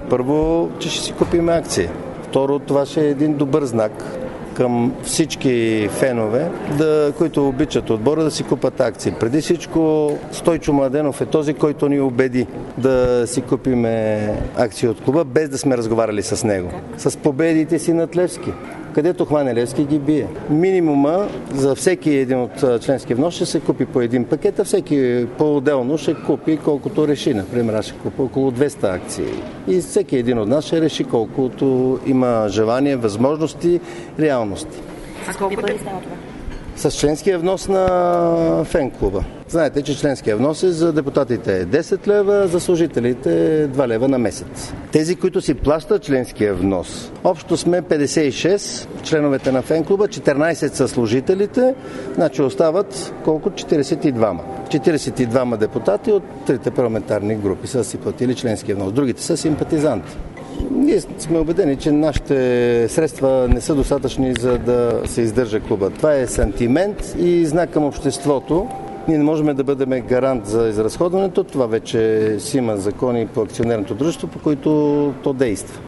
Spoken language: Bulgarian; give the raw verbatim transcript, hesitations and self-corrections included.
Първо, че ще си купим акции. Второ, това ще е един добър знак към всички фенове, да, които обичат отбора, да си купат акции. Преди всичко Стойчо Младенов е този, който ни убеди да си купиме акции от клуба, без да сме разговаряли с него. С победите си над Левски. Където хване Левски, ги бие. Минимума за всеки един от членски внос ще се купи по един пакет, а всеки по-отделно ще купи колкото реши. Например, аз ще купя около двеста акции. И всеки един от нас ще реши колкото има желание, възможности, реалности. А колко пари става това? С членския внос на фен-клуба. Знаете, че членския внос е за депутатите е десет лева, за служителите два лева на месец. Тези, които си плащат членския внос, общо сме петдесет и шест членовете на фен-клуба, четиринайсет са служителите, значи остават колко? четирийсет и двама. четирийсет и двама депутати от трите парламентарни групи са си платили членския внос. Другите са симпатизанти. Ние сме убедени, че нашите средства не са достатъчни, за да се издържа клуба. Това е сантимент и знак към обществото. Ние не можем да бъдем гарант за изразходването. Това вече си има закони по акционерното дружество, по които то действа.